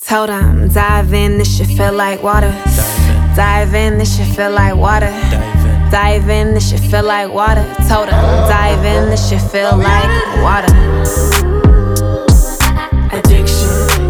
Told him, dive in, this shit feel like water. Dive in, this shit feel like water. Dive in, this shit feel like water. Told him, dive in, this shit feel like water. Addiction.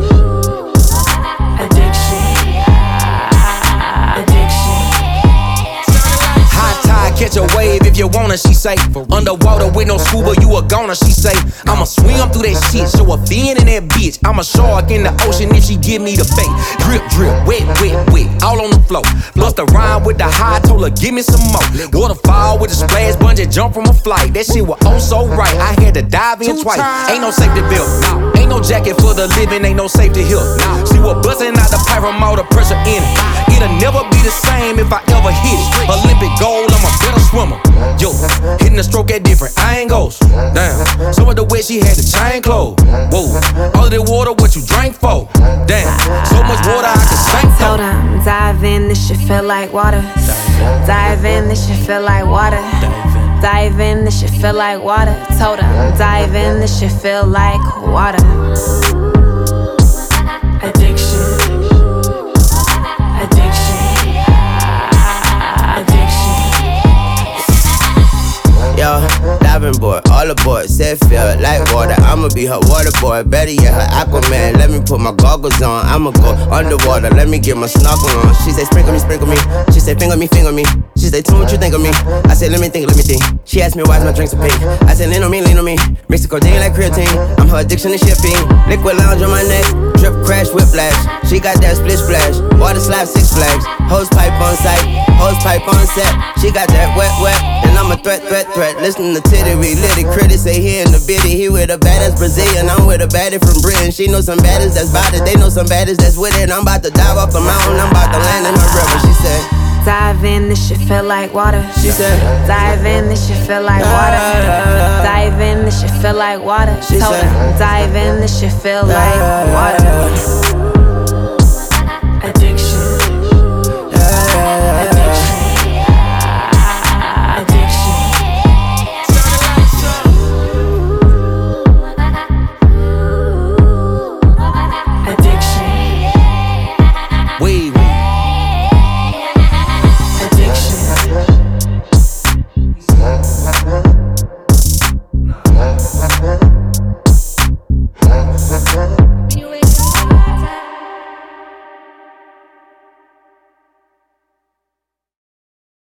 Catch a wave if you wanna, she say. Underwater with no scuba, you a goner, she say. I'ma swim through that shit, show a fin in that bitch. I'm a shark in the ocean if she give me the bait. Drip, drip, wet, wet, wet, all on the floor. Bust a rhyme with the high, told her give me some more. Waterfall with a splash, bungee jump from a flight. That shit was oh so right, I had to dive in twice. Ain't no safety belt, ain't no jacket for the living, ain't no safety here. She was busting out the pipe from all the pressure in it. It'll never be the same if I ever hit it. Olympic gold, I'm a better swimmer. Yo, hitting the stroke at different angles. Damn, some of the way she had the chain closed. Whoa, all of the water, what you drank for? Damn, so much water I could sink for. Told him, dive in, this shit feel like water. Dive in, this shit feel like water. Dive in, this shit feel like water. Told him, dive in, this shit feel like water. Addiction. Yo, diving board, all aboard, said feel like water. I'ma be her water boy, better yet her Aquaman. Let me put my goggles on, I'ma go underwater. Let me get my snorkel on. She say sprinkle me, sprinkle me. She say finger me, finger me. She say tell me what you think of me. I said let me think, let me think. She asked me why's my drinks so pink. I said lean on me, lean on me. Mix the codeine like creatine. I'm her addiction to shipping. Liquid lounge on my neck, drip crash whiplash. She got that split splash, water slap 6 flags. Hose pipe on sight, hose pipe on set. She got that wet, wet, and I'm a threat. Listen to Titty, we lit it. Critics say he in the biddy. He with a badass Brazilian, I'm with a baddie from Britain. She know some baddies that's bout it. They know some baddies that's with it. I'm about to dive off the mountain, I'm about to land in the river. She said, dive in, this shit feel like water. She said, dive in, this shit feel like water. Dive in, this shit feel like water. Told her, dive in, this shit feel like water.